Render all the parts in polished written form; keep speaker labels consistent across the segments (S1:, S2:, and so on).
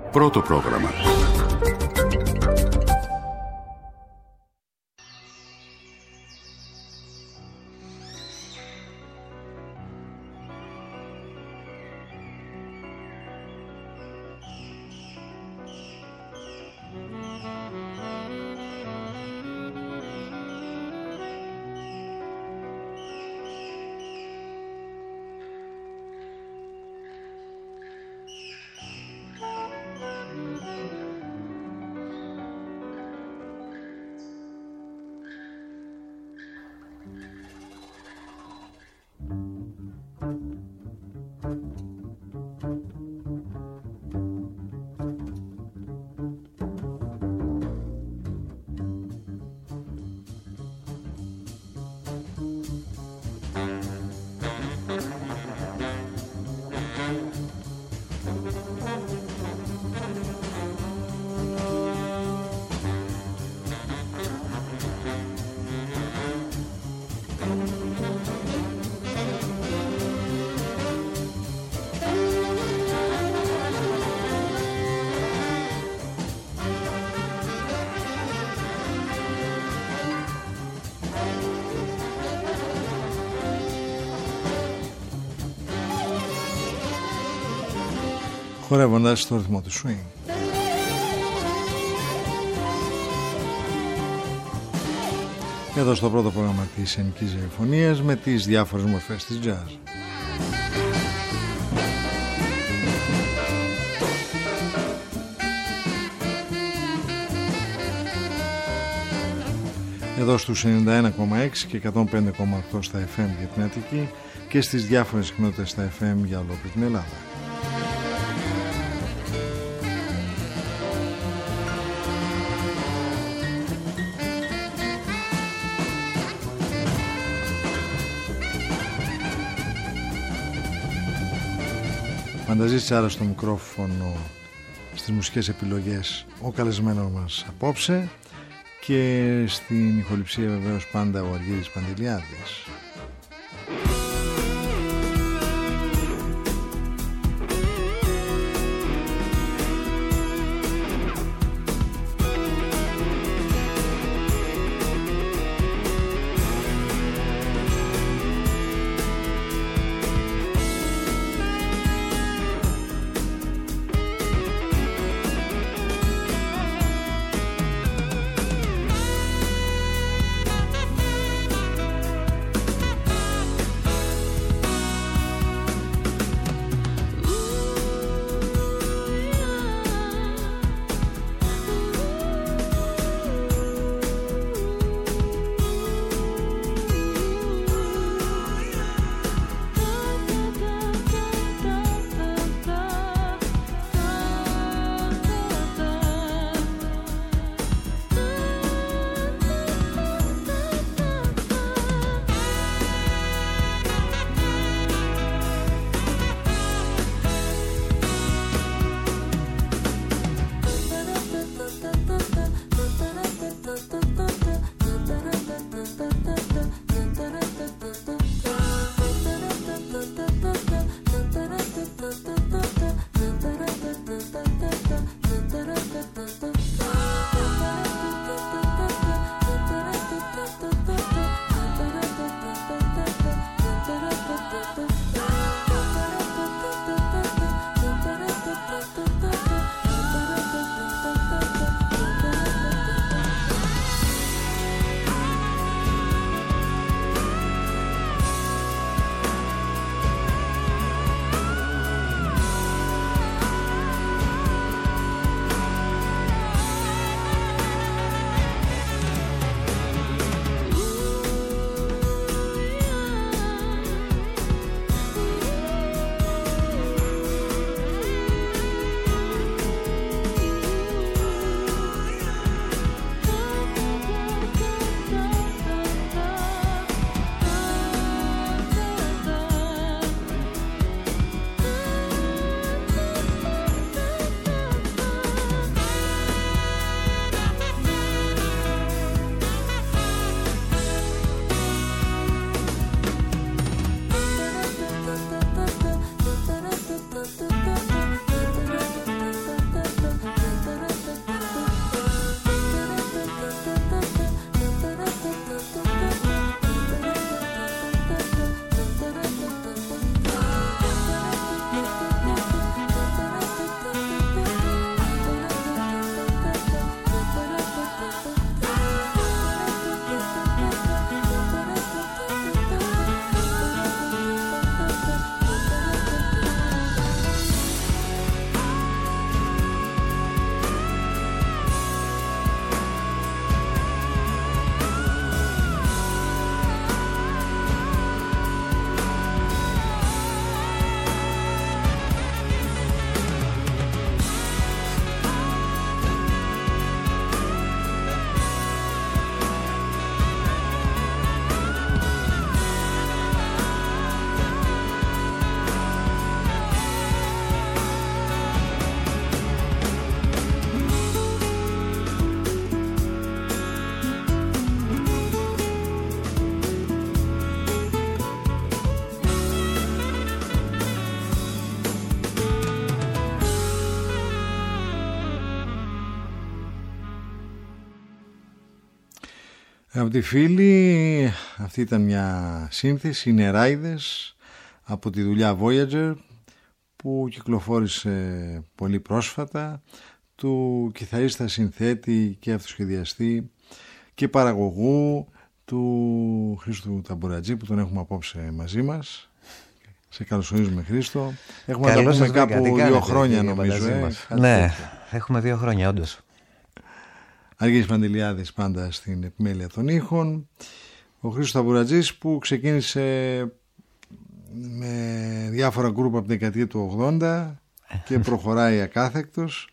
S1: Πρώτο πρόγραμμα.
S2: Χορεύοντας στο ρυθμό του swing. Εδώ στο πρώτο πρόγραμμα της Ενικής Ραδιοφωνίας με τις διάφορες μορφές της jazz. Εδώ στους 91,6 και 105,8 στα FM για την Αττική και στις διάφορες συχνότητες στα FM για ολόκληρη την Ελλάδα. Φανταζής άρα στο μικρόφωνο, στις μουσικές επιλογές ο καλεσμένος μας απόψε και στην ηχοληψία βεβαίως πάντα ο Αργύρης Παντελιάδης. Από τη φίλη, αυτή ήταν μια σύνθεση, οι Νεράιδες, από τη δουλειά Voyager, που κυκλοφόρησε πολύ πρόσφατα, του κιθαρίστα, συνθέτη και αυτοσχεδιαστή και παραγωγού του Χρήστου Ταμπουρατζή, που τον έχουμε απόψε μαζί μας. Σε καλωσορίζουμε, Χρήστο. Έχουμε να τα πούμε κάπου 2 χρόνια νομίζω.
S1: Ναι, έχουμε 2 χρόνια όντως.
S2: Αργύρης Παντελιάδης πάντα στην επιμέλεια των ήχων. Ο Χρήστος Ταμπουρατζής, που ξεκίνησε με διάφορα γκρουπ από την δεκαετία του 80 και προχωράει ακάθεκτος.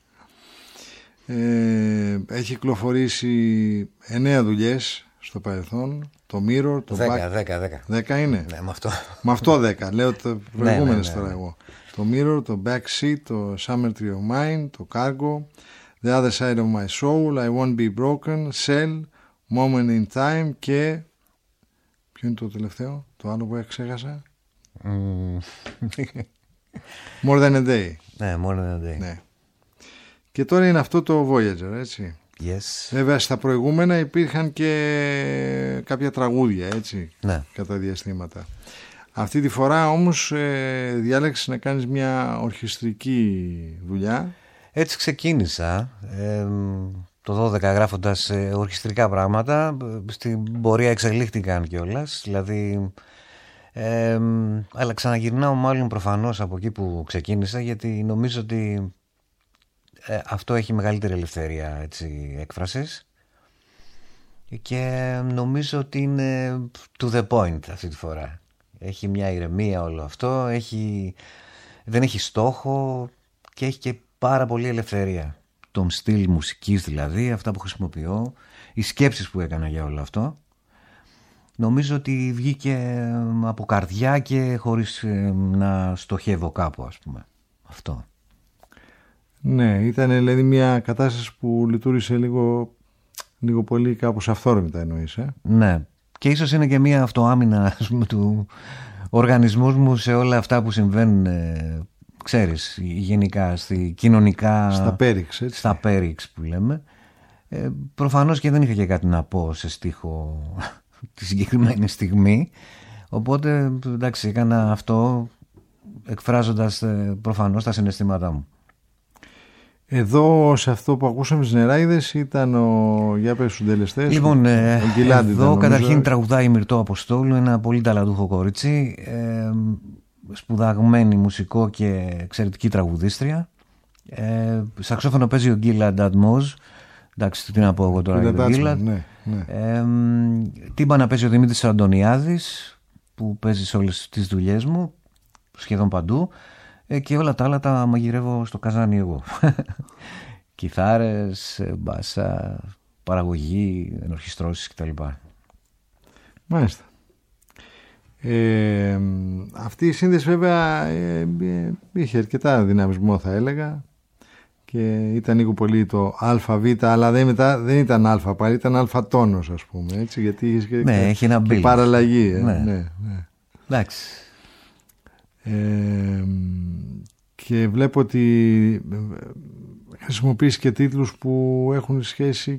S2: Έχει κυκλοφορήσει 9 δουλειές στο παρελθόν. Το Mirror, το 10 είναι.
S1: Ναι,
S2: με αυτό 10. Λέω το προηγούμενες τώρα εγώ. Το Mirror, το Backseat, το Summer Tree of Mine, το Cargo, The Other Side of My Soul, I Won't Be Broken, Cell, Moment in Time και... Ποιο είναι το τελευταίο, το άλλο που ξέχασα? More Than a Day.
S1: Ναι, More Than a Day.
S2: Ναι. Και τώρα είναι αυτό το Voyager, έτσι.
S1: Yes.
S2: Βέβαια στα προηγούμενα υπήρχαν και κάποια τραγούδια, έτσι,
S1: ναι,
S2: κατά διαστήματα. Αυτή τη φορά όμως διάλεξες να κάνεις μια ορχιστρική δουλειά.
S1: Έτσι ξεκίνησα το 12 γράφοντας ορχιστρικά πράγματα. Στην πορεία εξελίχθηκαν κιόλας. Δηλαδή αλλά ξαναγυρνάω μάλλον προφανώς από εκεί που ξεκίνησα, γιατί νομίζω ότι αυτό έχει μεγαλύτερη ελευθερία, έτσι, έκφρασης, και νομίζω ότι είναι to the point αυτή τη φορά. Έχει μια ηρεμία όλο αυτό, δεν έχει στόχο και έχει και πάρα πολύ ελευθερία. Τον στυλ μουσικής δηλαδή, αυτά που χρησιμοποιώ, οι σκέψεις που έκανα για όλο αυτό. Νομίζω ότι βγήκε από καρδιά και χωρίς να στοχεύω κάπου, ας πούμε. Αυτό.
S2: Ναι, ήταν δηλαδή μια κατάσταση που λειτουργήσε λίγο πολύ κάπως αυθόρμητα, εννοείς.
S1: Ναι, και ίσως είναι και μια αυτοάμυνα, ας πούμε, του οργανισμού μου σε όλα αυτά που συμβαίνουν, ξέρεις, γενικά, κοινωνικά,
S2: στα πέριξ, έτσι.
S1: Στα πέριξ που λέμε. Προφανώς και δεν είχα και κάτι να πω σε στίχο τη συγκεκριμένη στιγμή, οπότε εντάξει, έκανα αυτό εκφράζοντας προφανώς τα συναισθήματά μου.
S2: Εδώ σε αυτό που ακούσαμε στις Νεράιδες ήταν για πες στους συντελεστές.
S1: Λοιπόν, εδώ καταρχήν τραγουδάει η Μυρτώ Αποστόλου, ένα πολύ ταλαντούχο κορίτσι, σπουδαγμένη μουσικό και εξαιρετική τραγουδίστρια. Σαξόφωνο παίζει ο Γκίλαντ Αντμόζ. Εντάξει, τι να πω εγώ τώρα για τον Γκίλαντ.
S2: Ναι.
S1: Τύμπανα παίζει ο Δημήτρης Αντωνιάδης, που παίζει σε όλες τις δουλειές μου, σχεδόν παντού. Και όλα τα άλλα τα μαγειρεύω στο καζάνι εγώ. Κιθάρες, μπάσα, παραγωγή, ενορχιστρώσεις κτλ.
S2: Μάλιστα. Αυτή η σύνδεση βέβαια είχε αρκετά δυναμισμό, θα έλεγα, και ήταν λίγο πολύ το ΑΒ, αλλά δεν ήταν Α πάλι, ήταν Α τόνος, ας πούμε, έτσι, γιατί είχε
S1: έχει ένα
S2: και παραλλαγή.
S1: Ναι. Εντάξει.
S2: Και βλέπω ότι χρησιμοποιείς και τίτλους που έχουν σχέση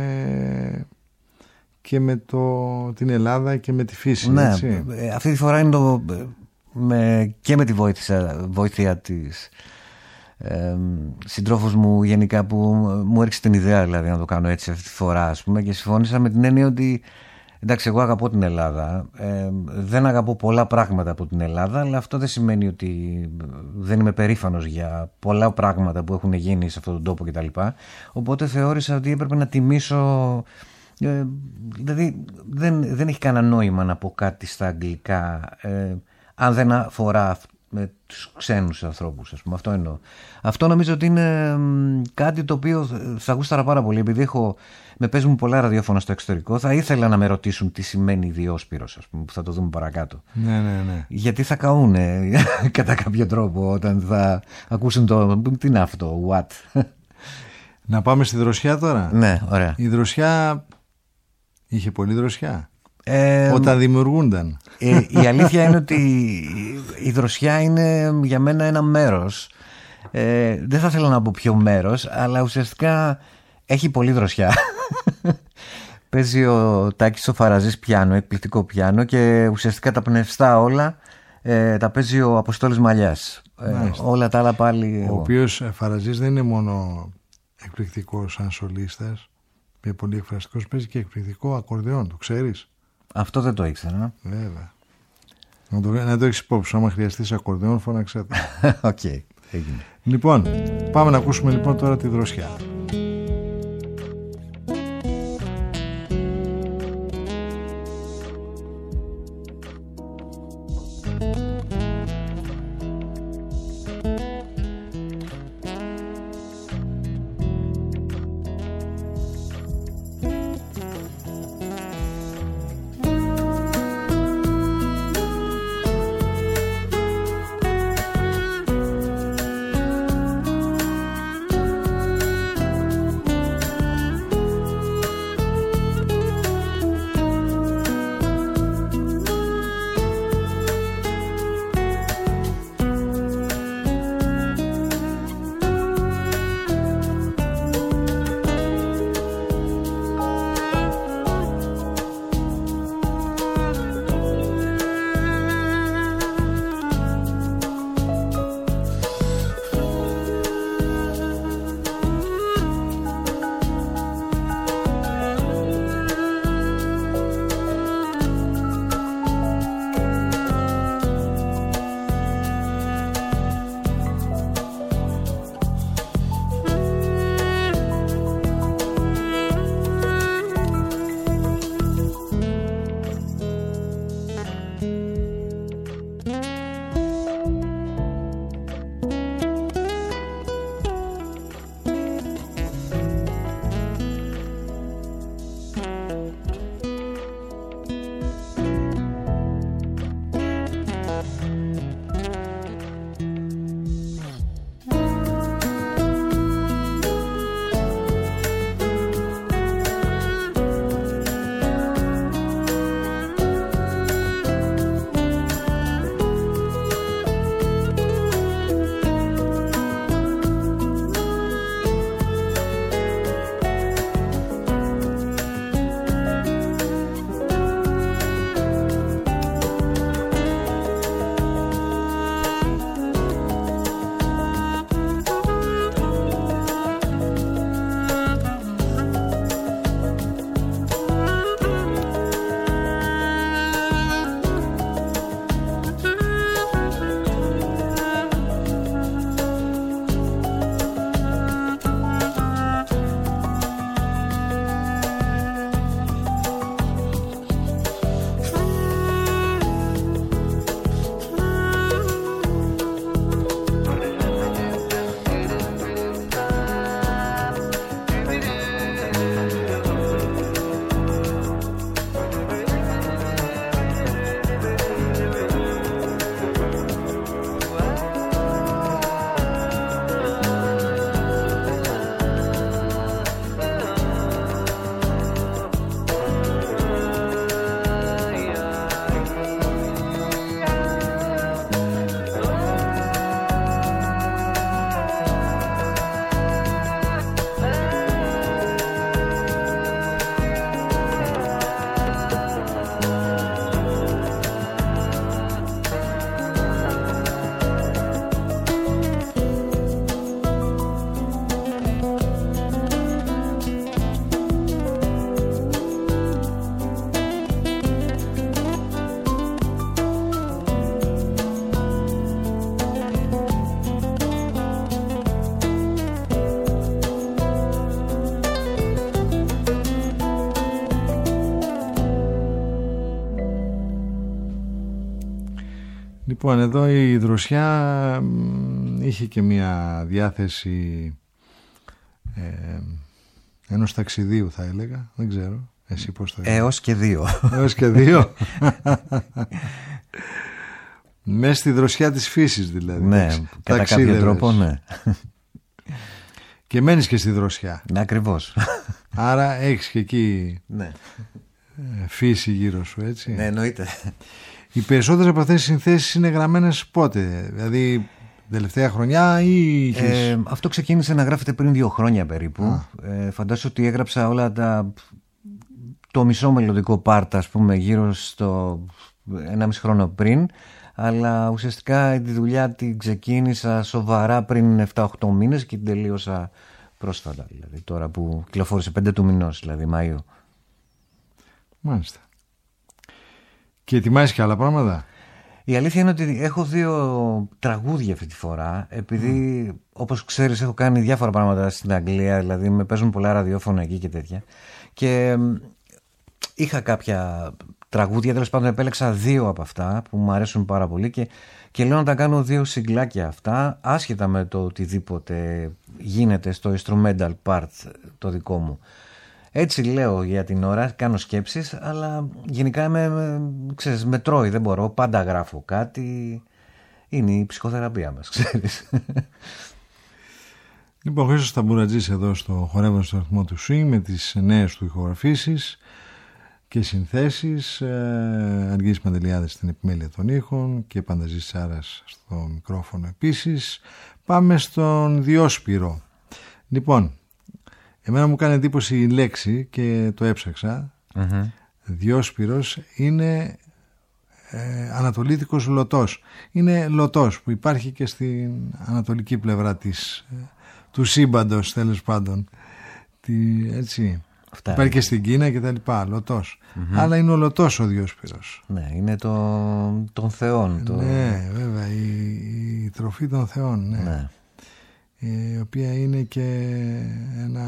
S2: και με την Ελλάδα και με τη φύση.
S1: Ναι,
S2: έτσι.
S1: Αυτή τη φορά είναι και με τη βοήθεια της συντρόφους μου γενικά, που μου έριξε την ιδέα, δηλαδή, να το κάνω έτσι αυτή τη φορά, ας πούμε, και συμφώνησα με την έννοια ότι εντάξει, εγώ αγαπώ την Ελλάδα, δεν αγαπώ πολλά πράγματα από την Ελλάδα, αλλά αυτό δεν σημαίνει ότι δεν είμαι περήφανος για πολλά πράγματα που έχουν γίνει σε αυτόν τον τόπο κτλ. Οπότε θεώρησα ότι έπρεπε να τιμήσω, δηλαδή δεν έχει κανένα νόημα να πω κάτι στα αγγλικά αν δεν αφορά με τους ξένους ανθρώπους, ας πούμε. Αυτό εννοώ. Αυτό νομίζω ότι είναι κάτι το οποίο θα γούσταρα πάρα πολύ, επειδή με παίζουν πολλά ραδιόφωνα στο εξωτερικό. Θα ήθελα να με ρωτήσουν τι σημαίνει Διόσπυρος, ας πούμε, που θα το δούμε παρακάτω.
S2: Ναι.
S1: Γιατί θα καούνε κατά κάποιο τρόπο όταν θα ακούσουν τι είναι αυτό, what.
S2: Να πάμε στη δροσιά τώρα.
S1: Ναι, ωραία.
S2: Η δροσιά είχε πολύ δροσιά όταν δημιουργούνταν.
S1: Η αλήθεια είναι ότι η δροσιά είναι για μένα ένα μέρος. Δεν θα ήθελα να πω ποιο μέρος, αλλά ουσιαστικά έχει πολύ δροσιά. Παίζει ο Τάκης ο Φαραζής πιάνο, εκπληκτικό πιάνο, και ουσιαστικά τα πνευστά όλα τα παίζει ο Αποστόλης Μαλιάς. Όλα τα άλλα πάλι.
S2: Ο οποίος Φαραζής δεν είναι μόνο εκπληκτικός σαν σολίστας, πολύ εκφραστικός, παίζει και εκπληκτικό ακορντεόν, το ξέρεις?
S1: Αυτό δεν το ήξερα.
S2: Βέβαια. Να το έχεις υπόψη, άμα χρειαστείς ακορντεόν φώναξέ το.
S1: Οκ, έγινε.
S2: Λοιπόν, πάμε να ακούσουμε λοιπόν τώρα τη δροσιά. Λοιπόν, εδώ η δροσιά είχε και μια διάθεση ενός ταξιδίου, θα έλεγα. Δεν ξέρω, εσύ πώς το έλεγα.
S1: Έως και δύο.
S2: Έως και δύο. Μες στη δροσιά της φύσης δηλαδή.
S1: Ναι, κατά κάποιο τρόπο, ναι.
S2: Και μένεις και στη δροσιά.
S1: Ναι, ακριβώς.
S2: Άρα έχεις και εκεί, ναι, φύση γύρω σου, έτσι.
S1: Ναι, εννοείται.
S2: Οι περισσότερες από αυτές τις συνθέσεις είναι γραμμένες πότε? Δηλαδή τελευταία χρονιά ή είχες...
S1: Αυτό ξεκίνησε να γράφεται πριν 2 χρόνια περίπου. Φαντάσου ότι έγραψα όλα το μισό μελλοντικό πάρτα, ας πούμε, γύρω στο 1,5 χρόνο πριν, αλλά ουσιαστικά τη δουλειά την ξεκίνησα σοβαρά πριν 7-8 μήνες και την τελείωσα πρόσφατα, δηλαδή τώρα που κυκλοφόρησε 5 του μηνός, δηλαδή Μαΐου.
S2: Μάλιστα. Και ετοιμάζεις και άλλα πράγματα?
S1: Η αλήθεια είναι ότι έχω 2 τραγούδια αυτή τη φορά, επειδή όπως ξέρεις έχω κάνει διάφορα πράγματα στην Αγγλία, δηλαδή με παίζουν πολλά ραδιόφωνα εκεί και τέτοια, και είχα κάποια τραγούδια, τέλος πάντων επέλεξα 2 από αυτά που μου αρέσουν πάρα πολύ και λέω να τα κάνω 2 συγκλάκια αυτά, άσχετα με το οτιδήποτε γίνεται στο instrumental part το δικό μου. Έτσι λέω για την ώρα, κάνω σκέψεις, αλλά γενικά με τρώει, δεν μπορώ, πάντα γράφω κάτι. Είναι η ψυχοθεραπεία μας, ξέρεις.
S2: Λοιπόν, ο Χρήστος Ταμπουρατζής εδώ στο Χορεύοντα στο ρυθμό του Swing με τις νέες του ηχογραφήσεις και συνθέσεις, Αργύρης Παντελιάδης στην επιμέλεια των ήχων και Πανταζής Τσάρας στο μικρόφωνο επίσης. Πάμε στον Διόσπυρο. Λοιπόν, εμένα μου κάνει εντύπωση η λέξη και το έψαξα. Διόσπυρος είναι ανατολίτικος λωτός. Είναι λωτός που υπάρχει και στην ανατολική πλευρά του σύμπαντος, τέλος πάντων. Έτσι. Υπάρχει και στην Κίνα και τα λοιπά, λωτός. Αλλά είναι ο λωτός ο Διόσπυρος.
S1: Ναι, είναι των θεών.
S2: Ναι, βέβαια, η τροφή των θεών, ναι. Η οποία είναι και ένα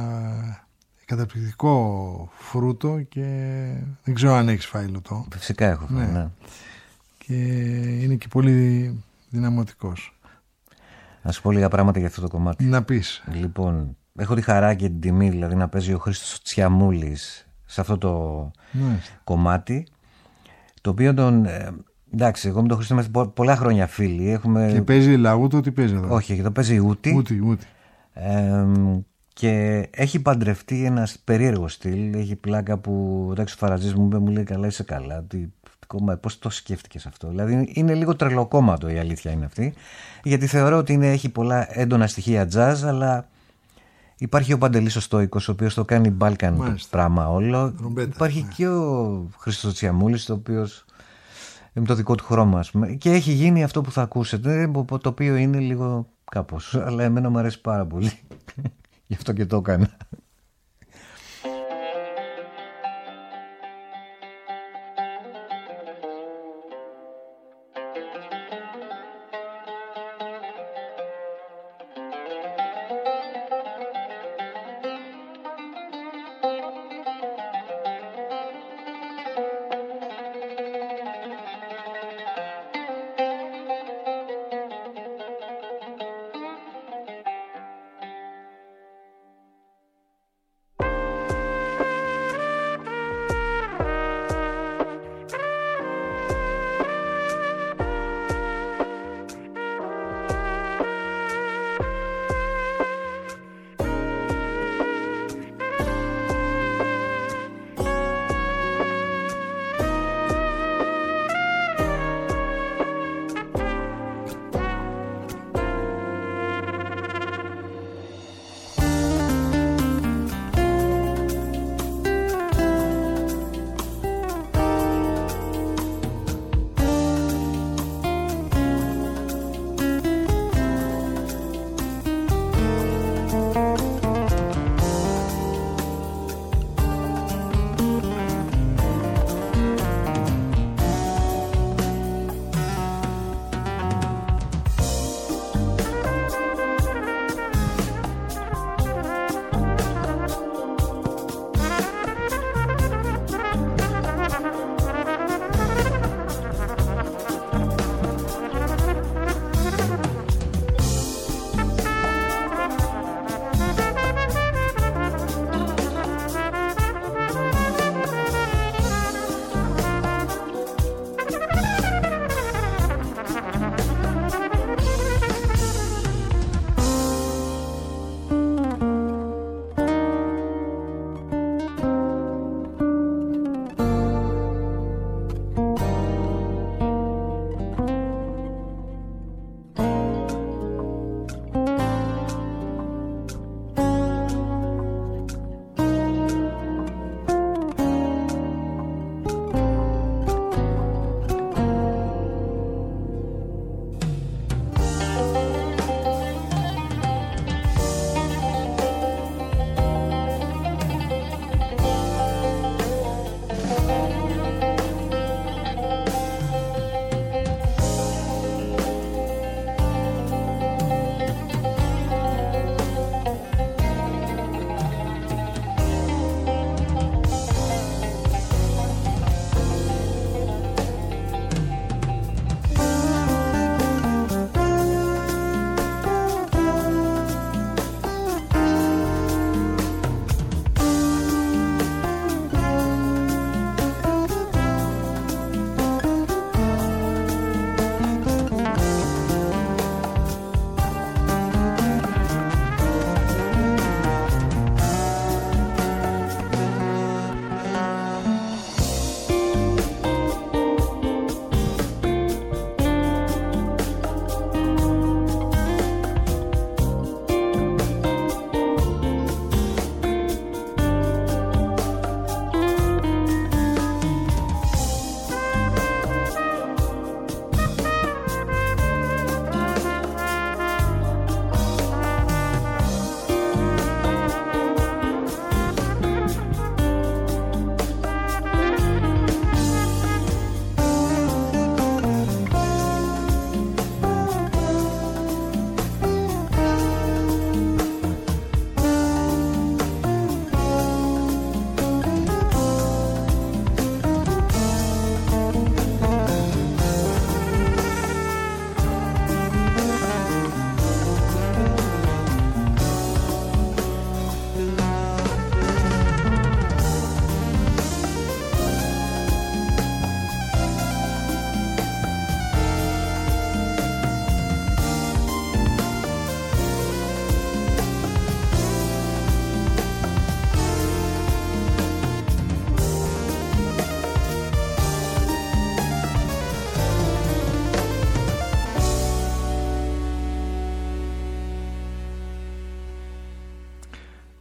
S2: καταπληκτικό φρούτο και δεν ξέρω αν έχεις φάει λωτό.
S1: Φυσικά έχω φάει, ναι.
S2: Και είναι και πολύ δυναμωτικός.
S1: Να σου πω λίγα πράγματα για αυτό το κομμάτι.
S2: Να πεις.
S1: Λοιπόν, έχω τη χαρά και την τιμή, δηλαδή, να παίζει ο Χρήστος Τσιαμούλης σε αυτό το κομμάτι, το οποίο εντάξει, εγώ με τον Χρήστο είμαστε πολλά χρόνια φίλοι.
S2: Και παίζει λαούτο, τι παίζει εδώ?
S1: Όχι, το παίζει ούτι. Και έχει παντρευτεί ένα περίεργο στυλ. Έχει πλάκα που ο Φαραζής μου λέει καλά, είσαι καλά. Πώς το σκέφτηκες αυτό? Δηλαδή είναι λίγο τρελοκόμματο, η αλήθεια είναι αυτή. Γιατί θεωρώ ότι έχει πολλά έντονα στοιχεία jazz, αλλά υπάρχει ο Παντελής ο Στόικος, ο οποίος το κάνει Balkan το πράγμα όλο. Υπάρχει και ο Χρήστος Τσιαμούλης, ο οποίος με το δικό του χρώμα, ας πούμε. Και έχει γίνει αυτό που θα ακούσετε, το οποίο είναι λίγο κάπως, αλλά εμένα μου αρέσει πάρα πολύ. Γι' αυτό και το έκανα.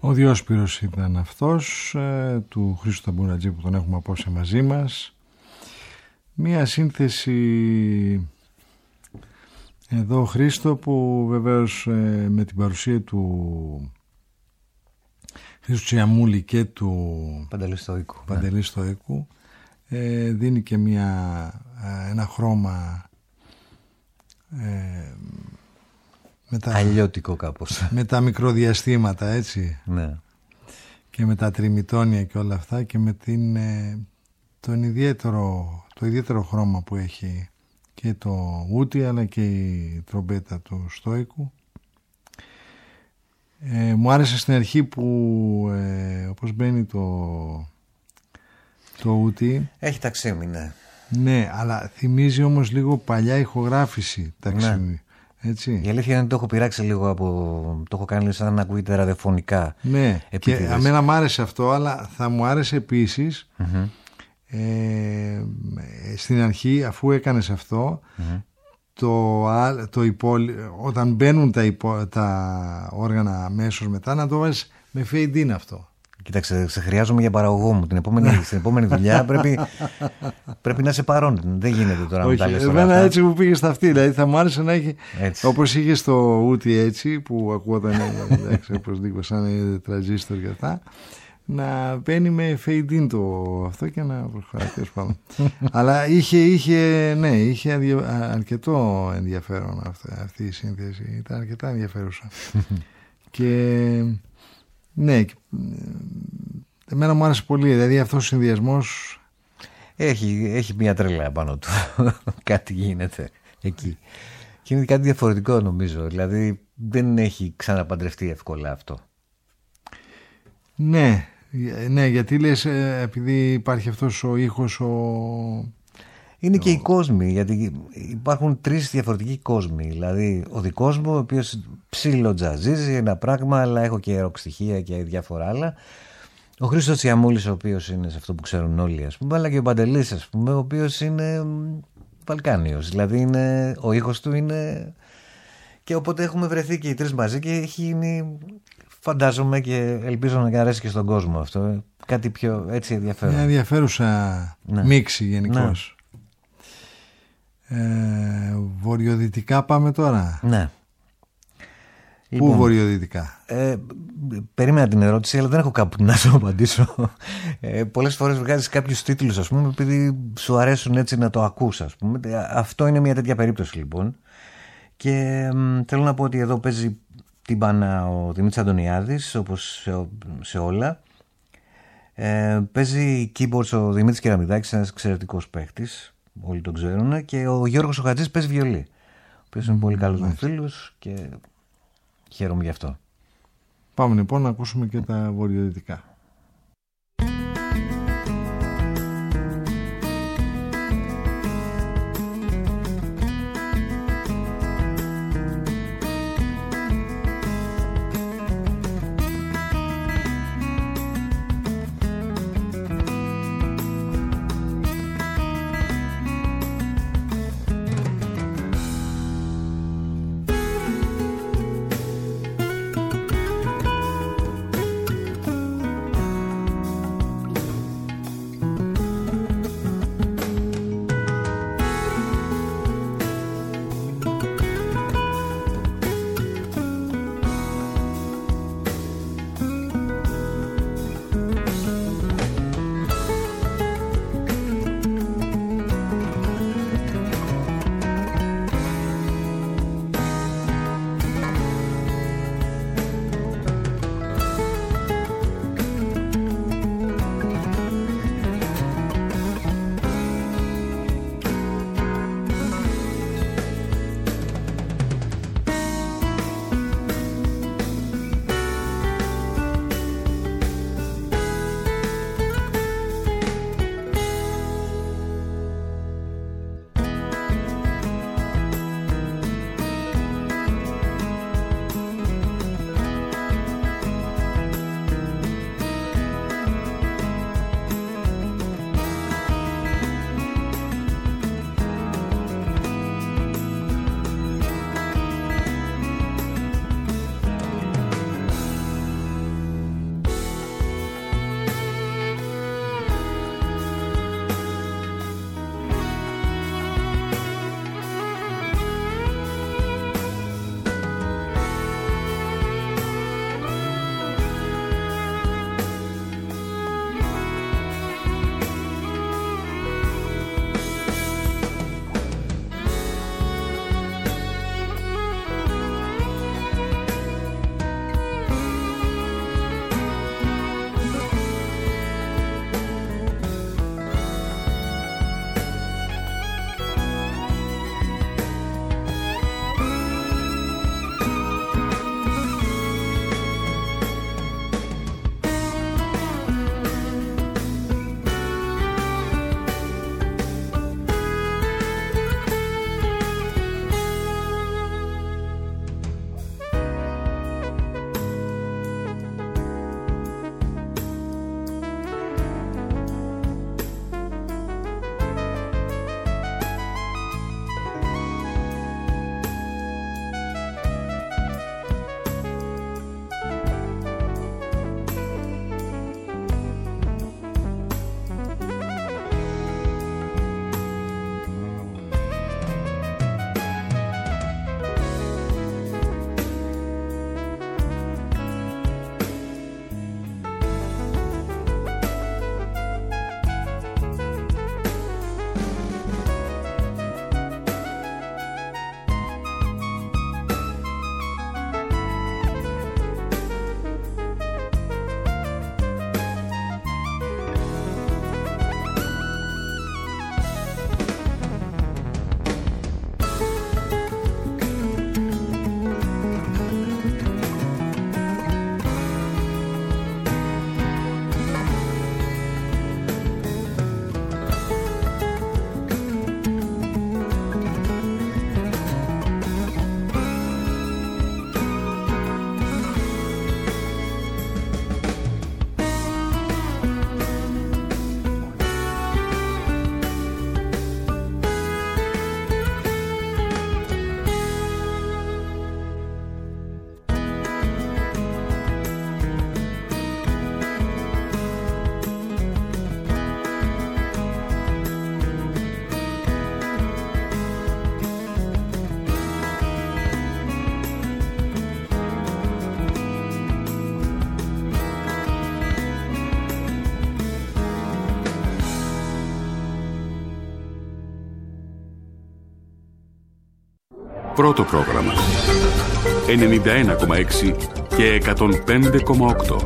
S2: Ο Διόσπυρος ήταν αυτός, του Χρήστου Ταμπούρατζή, που τον έχουμε απόψε μαζί μας. Μία σύνθεση εδώ, Χρήστο, που βεβαίως με την παρουσία του Χρήστου Τσιαμούλη και του Παντελή Στοίκου, δίνει και ένα χρώμα
S1: αλλιώτικο κάπως,
S2: με τα μικροδιαστήματα, έτσι,
S1: ναι,
S2: και με τα τριμητόνια και όλα αυτά, και με το ιδιαίτερο χρώμα που έχει και το ούτι αλλά και η τρομπέτα του Στόικου. Μου άρεσε στην αρχή που όπως μπαίνει το ούτι, έχει
S1: ταξίμι, ναι.
S2: Ναι, αλλά θυμίζει όμως λίγο παλιά ηχογράφηση ταξίμι, ναι. Έτσι.
S1: Η αλήθεια είναι ότι το έχω πειράξει λίγο το έχω κάνει σαν να ακούγεται ραδιοφωνικά.
S2: Ναι, επίτηδες. Και αμένα μου άρεσε αυτό, αλλά θα μου άρεσε επίσης στην αρχή, αφού έκανες αυτό, όταν μπαίνουν τα όργανα αμέσως μετά, να το βάζεις με fade in αυτό.
S1: Κοίταξε, σε χρειάζομαι για παραγωγό μου. Στην επόμενη δουλειά πρέπει να σε παρόν. Δεν γίνεται τώρα να τα λες.
S2: Εμένα έτσι που πήγε στα αυτή. Δηλαδή θα μου άρεσε να έχει, όπως είχε στο ούτι έτσι, που ακούγονταν οπωσδήποτε σαν τραζίστορ και αυτά, να μπαίνει με fade in αυτό και να προχωράει. Αλλά είχε αρκετό ενδιαφέρον αυτή η σύνθεση. Ήταν αρκετά ενδιαφέρουσα. Και ναι, εμένα μου άρεσε πολύ. Δηλαδή αυτός ο συνδυασμός
S1: έχει μια τρέλα πάνω του. Κάτι γίνεται εκεί. Και είναι κάτι διαφορετικό, νομίζω. Δηλαδή δεν έχει ξαναπαντρευτεί εύκολα αυτό.
S2: Ναι, γιατί λες, επειδή υπάρχει αυτός ο ήχος,
S1: είναι και οι κόσμοι, γιατί υπάρχουν 3 διαφορετικοί κόσμοι. Δηλαδή ο δικός μου, ο οποίος ψιλοτζαζίζει ένα πράγμα, αλλά έχω και ροκ στοιχεία και διάφορα άλλα. Ο Χρήστος Τσιαμούλης, ο οποίος είναι σε αυτό που ξέρουν όλοι, ας πούμε, αλλά και ο Παντελής, ας πούμε, ο οποίος είναι Βαλκάνιος. Δηλαδή ο ήχος του είναι. Και οπότε έχουμε βρεθεί και οι 3 μαζί και έχει γίνει, φαντάζομαι και ελπίζω να αρέσει και στον κόσμο αυτό. Κάτι πιο έτσι ενδιαφέρον.
S2: Μια ενδιαφέρουσα μίξη γενικώς. Βορειοδυτικά πάμε τώρα.
S1: Ναι.
S2: Πού βορειοδυτικά?
S1: Περίμενα την ερώτηση, αλλά δεν έχω κάπου να σου απαντήσω. Πολλές φορές βγάζεις κάποιους τίτλους, ας πούμε, επειδή σου αρέσουν έτσι να το ακούς, ας πούμε. Αυτό είναι μια τέτοια περίπτωση, λοιπόν. Και θέλω να πω ότι εδώ παίζει την μπάνα ο Δημήτρης Αντωνιάδης, όπως σε όλα. Παίζει keyboards ο Δημήτρης Κεραμιδάκης, ένας εξαιρετικός παίχτης. Όλοι τον ξέρουν. Και ο Γιώργος ο Χατζής παίζει βιολί, ο οποίος είναι πολύ καλός μου φίλος και χαίρομαι γι' αυτό.
S2: Πάμε λοιπόν να ακούσουμε και τα βορειοδυτικά.
S3: Πρώτο πρόγραμμα. 91,6 και 105,8.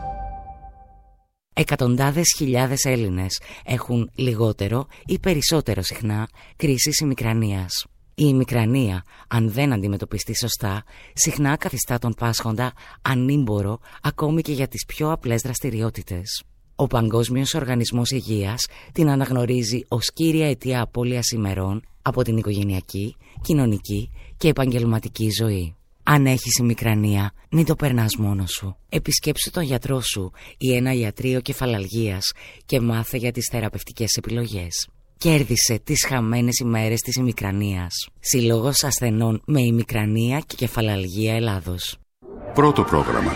S4: Εκατοντάδες χιλιάδες Έλληνες έχουν λιγότερο ή περισσότερο συχνά κρίσεις ημικρανίας. Η ημικρανία, αν δεν αντιμετωπιστεί σωστά, συχνά καθιστά τον πάσχοντα ανήμπορο ακόμη και για τις πιο απλές δραστηριότητες. Ο Παγκόσμιος Οργανισμός Υγείας την αναγνωρίζει ως κύρια αιτία απώλειας ημερών από την οικογενειακή, κοινωνική και επαγγελματική ζωή. Αν έχεις ημικρανία, μην το περνάς μόνος σου. Επισκέψου τον γιατρό σου ή ένα ιατρείο κεφαλαλγίας και μάθε για τις θεραπευτικές επιλογές. Κέρδισε τις χαμένες ημέρες της ημικρανίας. Συλλόγος ασθενών με ημικρανία και κεφαλαλγία Ελλάδος.
S3: Πρώτο πρόγραμμα.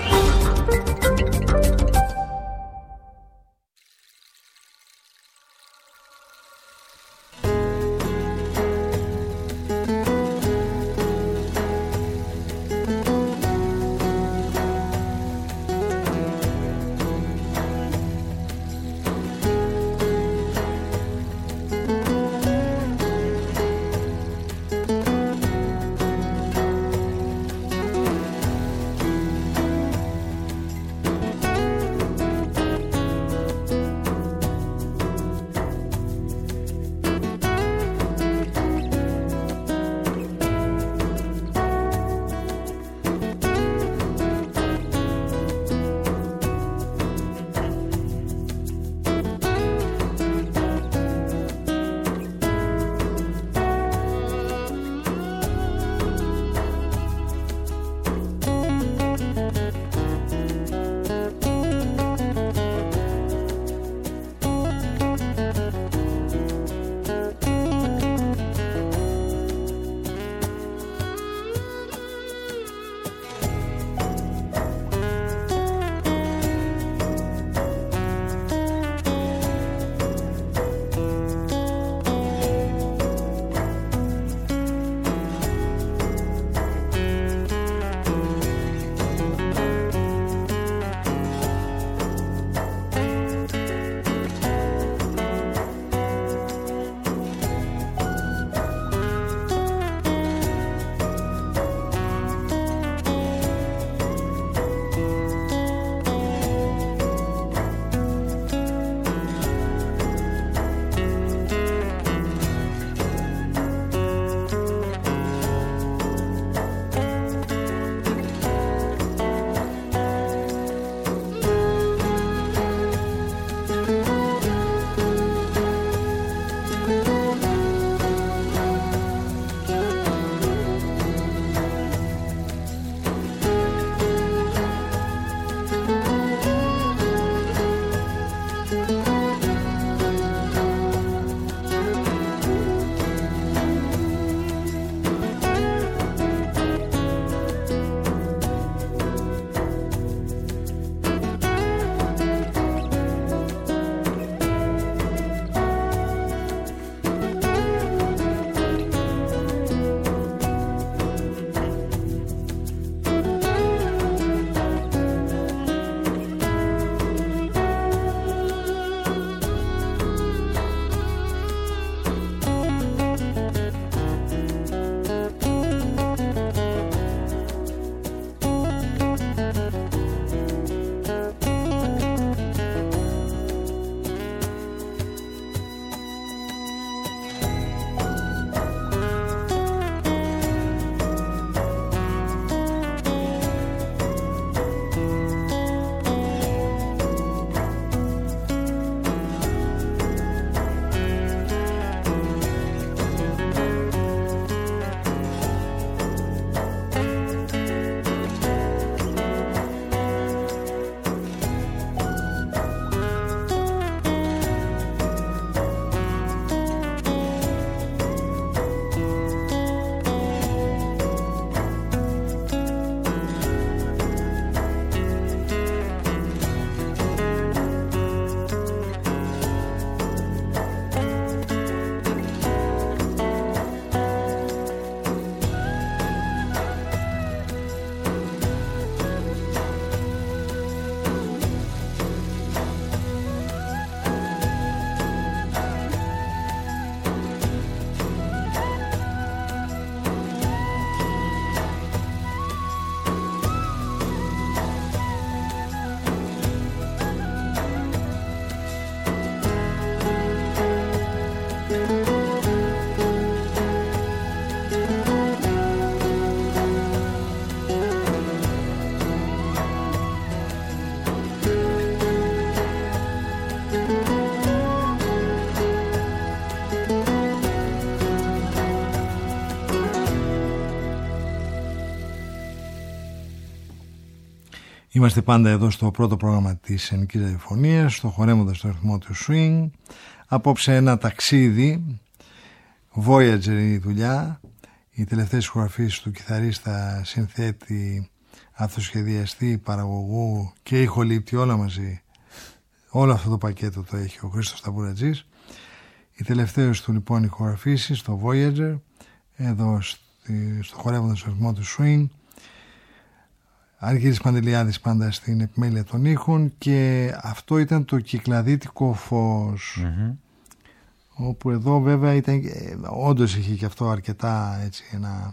S2: Είμαστε πάντα εδώ στο πρώτο πρόγραμμα της Ελληνικής Ραδιοφωνίας, στο χορεύοντας το ρυθμό του swing. Απόψε ένα ταξίδι, Voyager η δουλειά, οι τελευταίες ηχογραφήσεις του κιθαρίστα, συνθέτη, αυτοσχεδιαστή, παραγωγού και ηχολήπτη, όλα μαζί. Όλο αυτό το πακέτο το έχει ο Χρήστος Ταμπουρατζής. Οι τελευταίες του λοιπόν ηχογραφήσεις, το Voyager, εδώ στο χορεύοντας το ρυθμό του swing. Αργύρης Παντελιάδης πάντα στην επιμέλεια των ήχων, και αυτό ήταν το Κυκλαδίτικο Φως, όπου εδώ βέβαια ήταν, όντως είχε και αυτό αρκετά έτσι,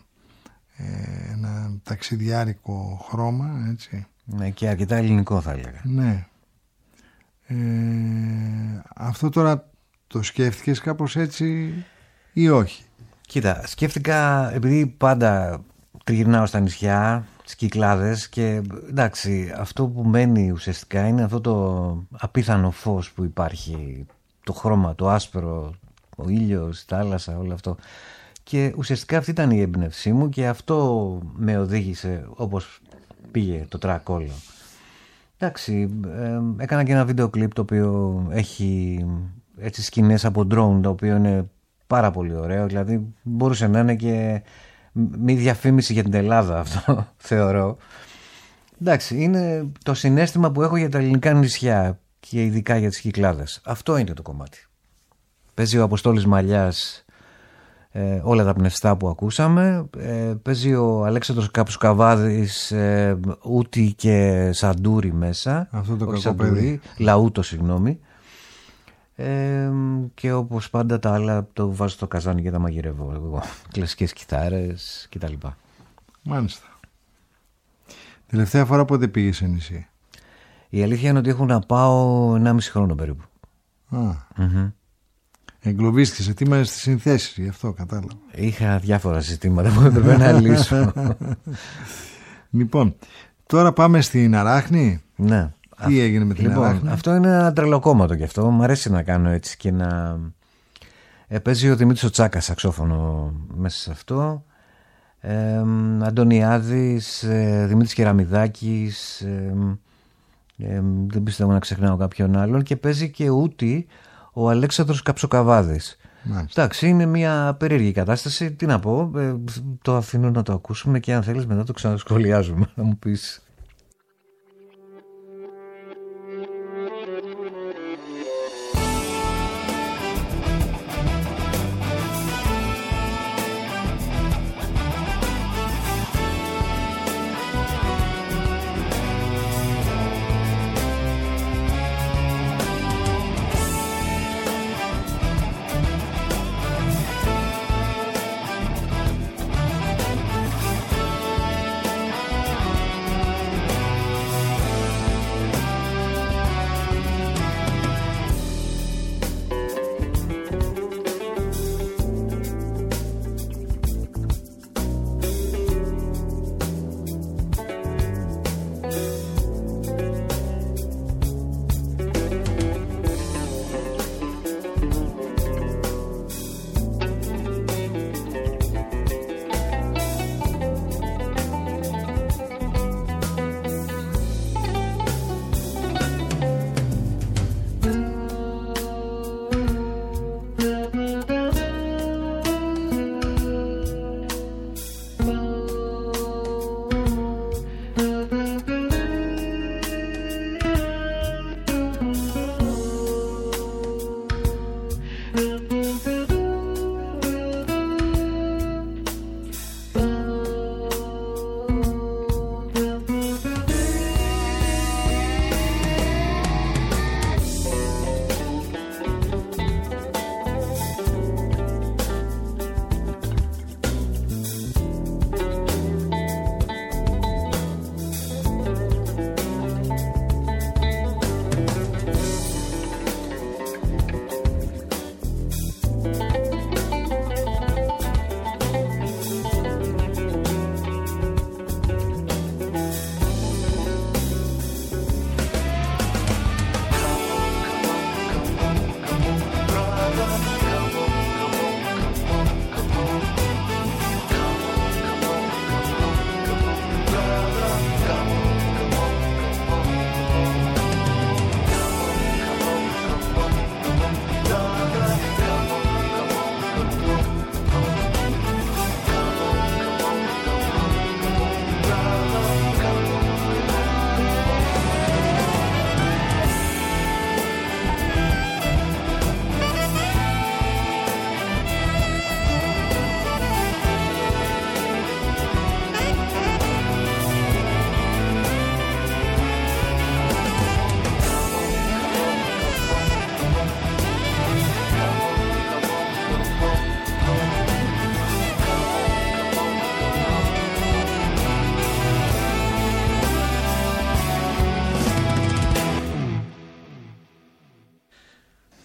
S2: ένα ταξιδιάρικο χρώμα, έτσι.
S1: Ναι, και αρκετά ελληνικό θα έλεγα.
S2: Ναι. Αυτό τώρα το σκέφτηκες κάπως έτσι ή όχι?
S1: Κοίτα, σκέφτηκα, επειδή πάντα τριγυρνάω στα νησιά, τις Κυκλάδες, και εντάξει, αυτό που μένει ουσιαστικά είναι αυτό το απίθανο φως που υπάρχει, το χρώμα, το άσπρο, ο ήλιος, η θάλασσα, όλο αυτό. Και ουσιαστικά αυτή ήταν η έμπνευσή μου και αυτό με οδήγησε όπως πήγε το τρακ όλο. Εντάξει, έκανα και ένα βίντεο κλιπ το οποίο έχει έτσι σκηνές από drone, το οποίο είναι πάρα πολύ ωραίο, δηλαδή μπορούσε να είναι και μη διαφήμιση για την Ελλάδα αυτό, θεωρώ. Εντάξει, είναι το συναίσθημα που έχω για τα ελληνικά νησιά και ειδικά για τις Κυκλάδες. Αυτό είναι το κομμάτι. Παίζει ο Αποστόλης Μαλιάς όλα τα πνευστά που ακούσαμε. Παίζει ο Αλέξανδρος Καψουκαβάδης ούτι και σαντούρι μέσα.
S2: Αυτό το κακό παιδί.
S1: Λαούτο, συγγνώμη. Και όπως πάντα τα άλλα το βάζω στο καζάνι και τα μαγειρεύω εγώ. Κλασικές κιθάρες κτλ.
S2: Μάλιστα. Τελευταία φορά πότε πήγες σε νησί?
S1: Η αλήθεια είναι ότι έχω να πάω 1,5 χρόνο περίπου.
S2: Εγκλωβίστηκες, ετοίμαζες τις συνθέσεις, γι' αυτό κατάλαβα.
S1: Είχα διάφορα συστήματα που έπρεπε να λύσω.
S2: Λοιπόν, τώρα πάμε στην Αράχνη.
S1: Ναι.
S2: Τι έγινε με την Αράχνη?
S1: Αυτό είναι ένα τρελοκόμματο κι αυτό. Μ' αρέσει να κάνω έτσι και να... παίζει ο Δημήτρης ο Τσάκας σαξόφωνο μέσα σε αυτό. Αντωνιάδης, Δημήτρης Κεραμιδάκης, δεν πιστεύω να ξεχνάω κάποιον άλλον, και παίζει και ούτι ο Αλέξανδρος Καψοκαβάδης. Εντάξει, είναι μια περίεργη κατάσταση. Τι να πω, το αφήνω να το ακούσουμε και αν θέλεις μετά το ξανασχολιάζουμε, να μου πεις.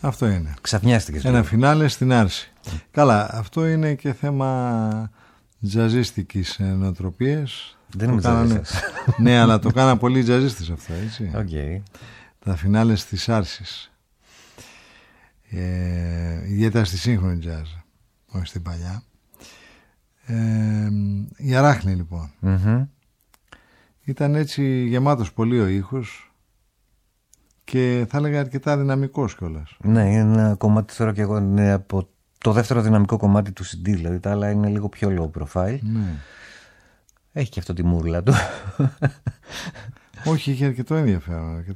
S2: Αυτό είναι.
S1: Ξαφνιάστηκες.
S2: Ένα φινάλε στην άρση. Καλά, αυτό είναι και θέμα τζαζίστικης νοοτροπίας.
S1: Δεν είμαι τζαζίστας.
S2: Ναι, αλλά το κάναν πολλοί τζαζίστες αυτό, έτσι.
S1: Okay.
S2: Τα φινάλε της άρσης. Ιδιαίτερα στη σύγχρονη τζάζ, όχι στην παλιά. Η Αράχνη λοιπόν. Ήταν έτσι γεμάτος πολύ ο ήχος και θα έλεγα αρκετά δυναμικός κιόλας.
S1: Ναι, είναι ένα κομμάτι, θεωρώ και εγώ, είναι από το δεύτερο δυναμικό κομμάτι του CD, δηλαδή τα άλλα είναι λίγο πιο low profile.
S2: Ναι.
S1: Έχει και αυτό τη μούρλα του.
S2: Όχι, είχε αρκετό ενδιαφέρον.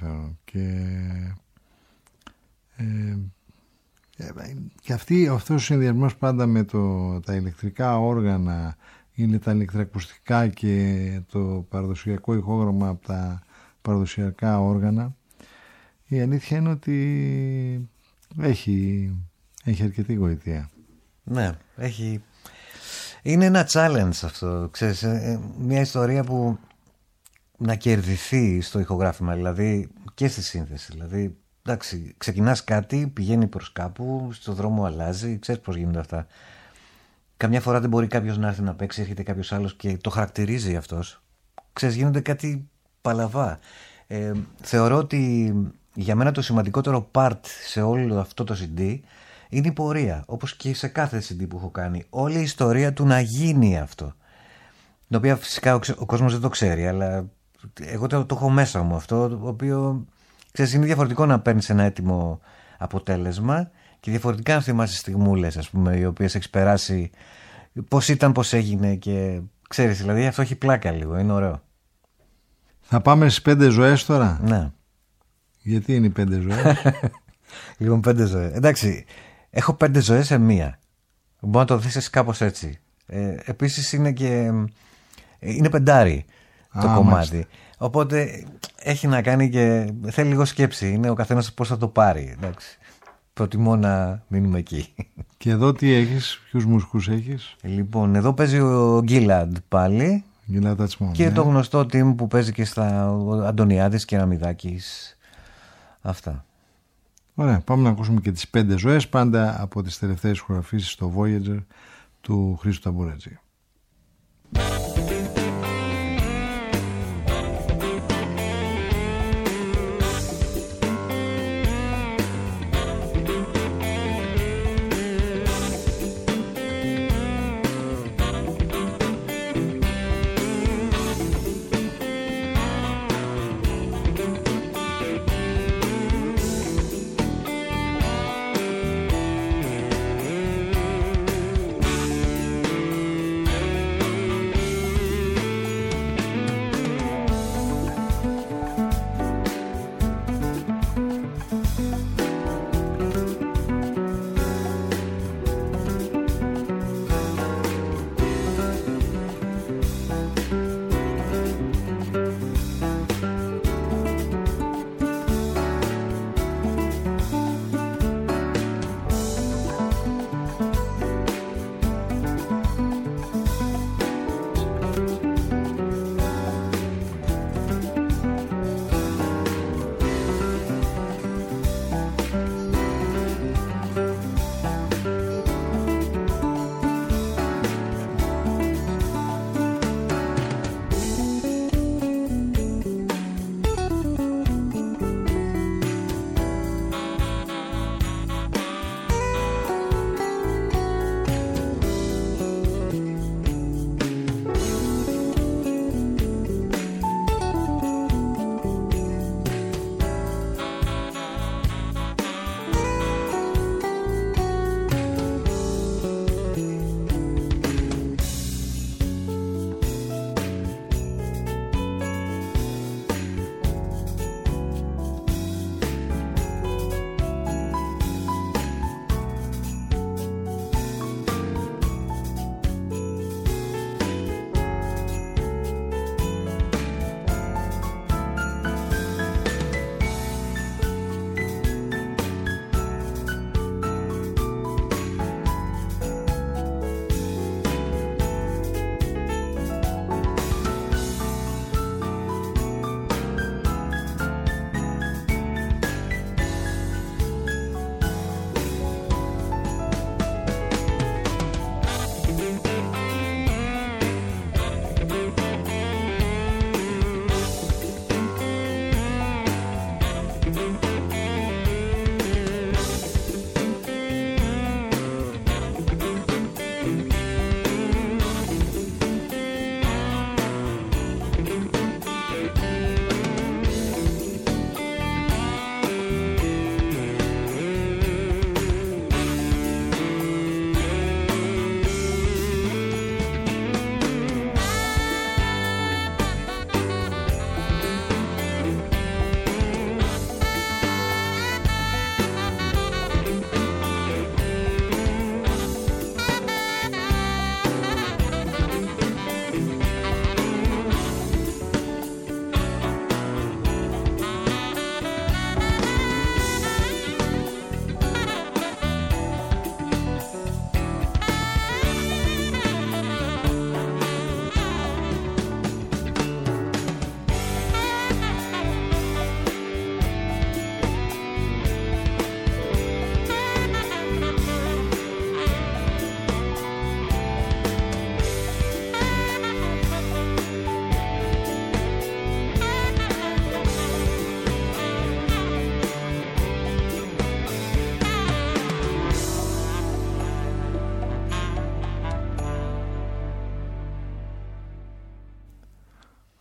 S2: Και αυτός ο συνδυασμός πάντα με τα ηλεκτρικά όργανα, είναι τα ηλεκτροακουστικά και το παραδοσιακό ηχόγραμμα από τα παραδοσιακά όργανα, η αλήθεια είναι ότι έχει αρκετή γοητεία.
S1: Ναι, είναι ένα challenge αυτό, ξέρεις, μια ιστορία που να κερδιθεί στο ηχογράφημα, δηλαδή και στη σύνθεση. Δηλαδή, εντάξει, ξεκινάς κάτι, πηγαίνει προς κάπου, στο δρόμο αλλάζει, ξέρεις πώς γίνονται αυτά. Καμιά φορά δεν μπορεί κάποιος να έρθει να παίξει, έρχεται κάποιος άλλος και το χαρακτηρίζει αυτός. Ξέρεις, γίνονται κάτι παλαβά. Θεωρώ ότι για μένα το σημαντικότερο part σε όλο αυτό το CD είναι η πορεία, όπως και σε κάθε CD που έχω κάνει. Όλη η ιστορία του να γίνει αυτό. Το οποίο φυσικά ο κόσμος δεν το ξέρει, αλλά εγώ το έχω μέσα μου αυτό, το οποίο, ξέρεις, είναι διαφορετικό να παίρνεις ένα έτοιμο αποτέλεσμα και διαφορετικά να θυμάσαι στιγμούλες, ας πούμε, οι οποίες έχεις περάσει, πώς ήταν, πώς έγινε και ξέρεις, δηλαδή αυτό έχει πλάκα λίγο, είναι ωραίο.
S2: Θα πάμε στις 5 ζωές τώρα.
S1: Ναι.
S2: Γιατί είναι οι 5 ζωές?
S1: Λοιπόν, 5 ζωές. Εντάξει, έχω 5 ζωές σε μία. Μπορεί να το δεις κάπως έτσι. Επίσης είναι πεντάρι το κομμάτι. Μάλιστα. Οπότε έχει να κάνει και θέλει λίγο σκέψη. Είναι ο καθένας πώς θα το πάρει. Εντάξει. Προτιμώ να μείνουμε εκεί.
S2: Και εδώ τι έχεις, ποιους μουσικούς έχεις?
S1: Λοιπόν, εδώ παίζει ο Γκίλαντ πάλι. Και το γνωστό team που παίζει και στα Αντωνιάδης και Ραμιδάκης. Αυτά.
S2: Ωραία, πάμε να ακούσουμε και τις 5 ζωές, πάντα από τις τελευταίες ηχογραφήσεις στο Voyager του Χρήστου Ταμπουρέτζη.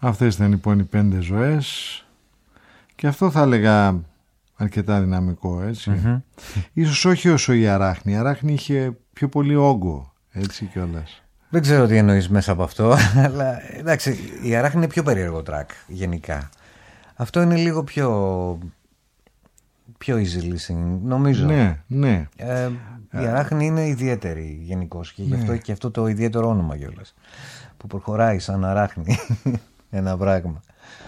S2: Αυτές ήταν λοιπόν οι 5 ζωές και αυτό θα έλεγα αρκετά δυναμικό, έτσι. Ίσως όχι όσο η αράχνη. Η αράχνη είχε πιο πολύ όγκο, έτσι κιόλας.
S1: Δεν ξέρω τι εννοείς μέσα από αυτό, αλλά εντάξει, η αράχνη είναι πιο περίεργο track γενικά. Αυτό είναι λίγο πιο easy listening, νομίζω.
S2: Ναι.
S1: Η αράχνη είναι ιδιαίτερη γενικώς και γι' αυτό και αυτό το ιδιαίτερο όνομα κιόλας, που προχωράει σαν αράχνη ένα πράγμα.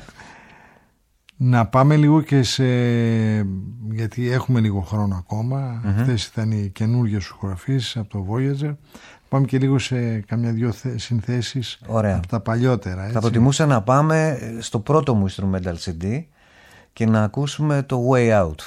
S2: Να πάμε λίγο και γιατί έχουμε λίγο χρόνο ακόμα. Αυτές ήταν οι καινούργιες ηχογραφήσεις από το Voyager. Πάμε και λίγο σε καμιά δυο συνθέσεις από τα παλιότερα, έτσι.
S1: Θα προτιμούσα να πάμε στο πρώτο μου instrumental CD και να ακούσουμε το Way Out.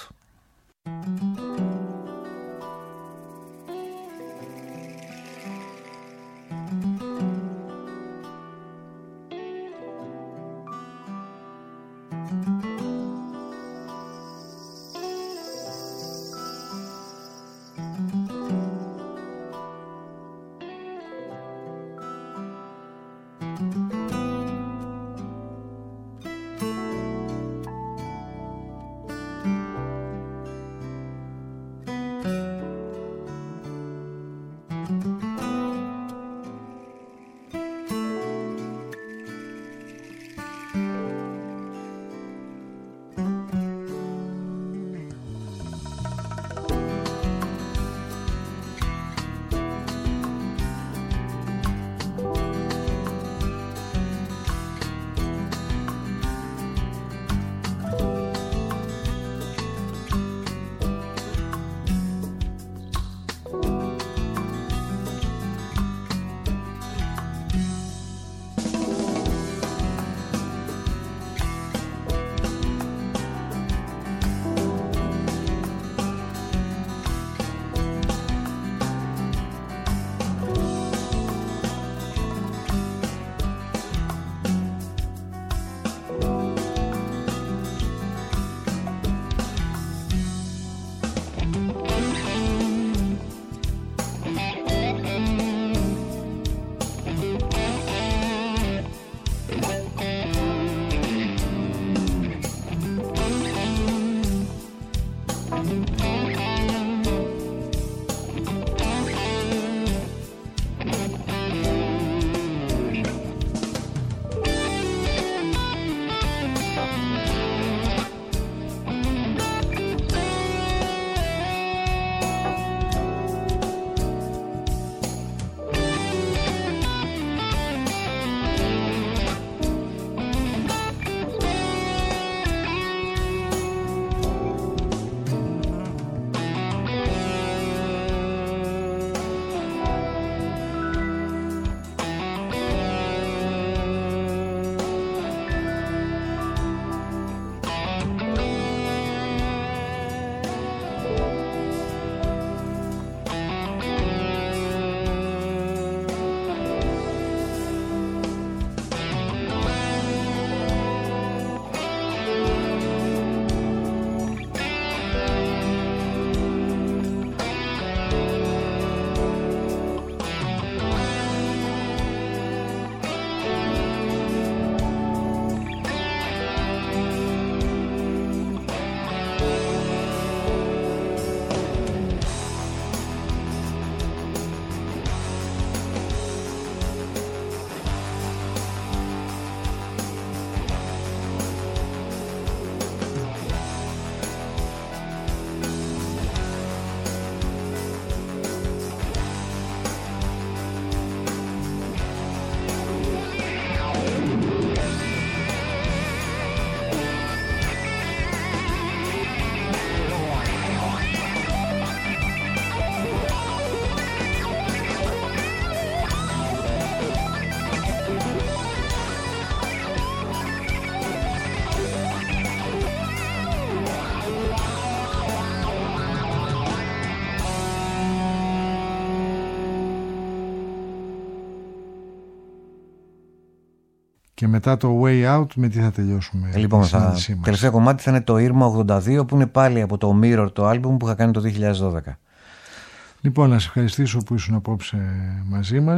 S2: Και μετά το Way Out, με τι θα τελειώσουμε?
S1: Λοιπόν, τελευταίο κομμάτι θα είναι το Irma 82, που είναι πάλι από το Mirror, το άλμπουμ που είχα κάνει το 2012.
S2: Λοιπόν, να σε ευχαριστήσω που ήσουν απόψε μαζί μας.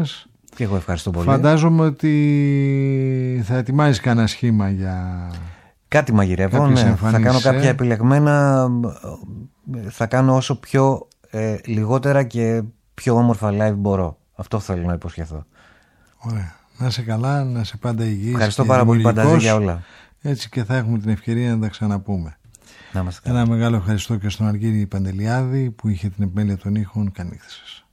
S1: Και εγώ ευχαριστώ πολύ.
S2: Φαντάζομαι ότι θα ετοιμάζεις κανένα σχήμα για...
S1: Κάτι μαγειρεύω, ναι. Θα κάνω κάποια επιλεγμένα. Θα κάνω όσο πιο λιγότερα και πιο όμορφα live μπορώ. Αυτό θέλω να υποσχεθώ.
S2: Ωραία. Να είσαι καλά, να είσαι πάντα υγιής.
S1: Ευχαριστώ πάρα πολύ, Πανταζή, για όλα.
S2: Έτσι και θα έχουμε την ευκαιρία να τα ξαναπούμε.
S1: Να είμαστε καλά.
S2: Ένα μεγάλο ευχαριστώ και στον Αργύρη Παντελιάδη που είχε την επιμέλεια των ήχων. Καλή νύχτα σας.